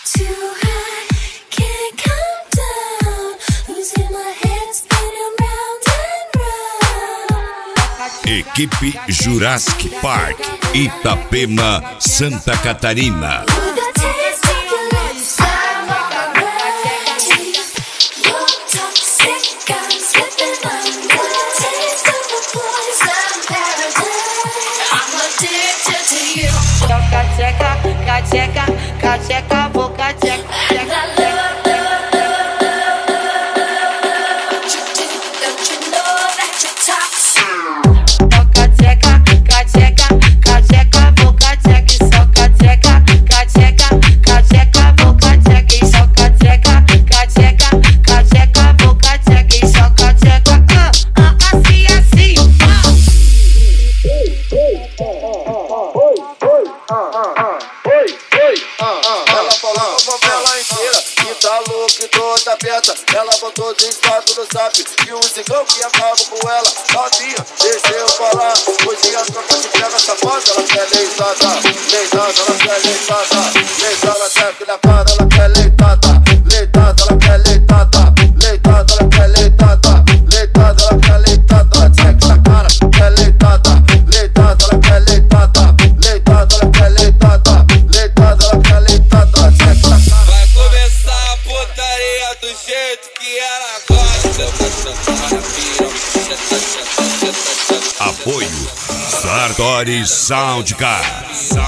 Equipe Jurassic Park, Itapema, Santa Catarina. Cacheca, boca, tcheca. Ela botou de status no zap e um cigão que acaba com ela. Novinha, deixa eu falar. Hoje as trocas de pega safada. Ela quer leitada, leitada, ela quer leitada. Leitada, cheque na cara, ela quer leitada. Leitada, ela quer leitada. Leitada, ela quer leitada. Leitada, ela quer leitada. Cheque na cara, quer leitada. Leitada, ela quer leitada. Leitada, ela quer leitada. Leitada, ela quer leitada. Cheque na cara. Vai começar a putaria do jeito que ela gosta. Apoio Sartori Soundcar.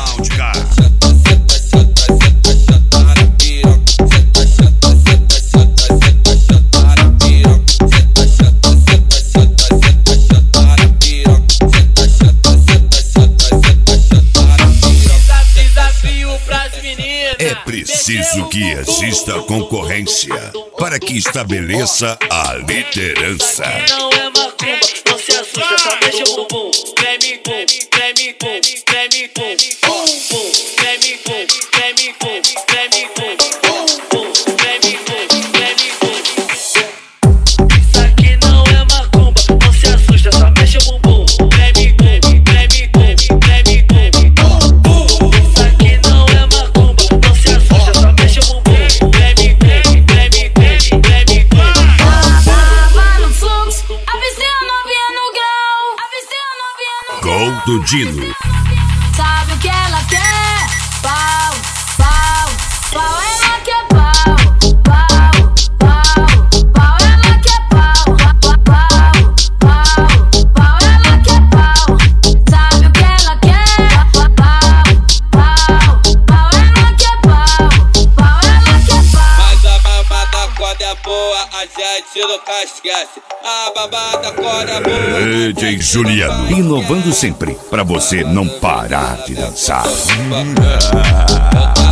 É preciso que exista concorrência para que estabeleça a liderança. Não é macumba, não se assusta, só mexe o bumbum. Treme pum, treme pum, treme pum, pum pum, treme pum, treme pum, treme pum, pum pum, treme pum, treme pum. Isso aqui não é macumba, não se assusta, só mexe o bumbum. Treme pum, treme pum, treme pum, pum pum. Isso aqui não é macumba, não se assusta, só mexe o bumbum. Treme pum, treme pum, treme pum. Tava no fluxo, avistei a novinha no grau, avistei a novinha no grau. Gol do Dino. Sabe o que ela quer? Pau, pau, pau, ela quer pau, pau, pau, pau, ela quer pau, pau, pau, pau, ela quer pau. Sabe o que ela quer? Pau, pau, pau, ela quer pau, pau, ela quer pau. Mas a babada quando é boa, a gente nunca esquece. A babada quando é boa. DJ Juliano, inovando sempre para você não parar de dançar.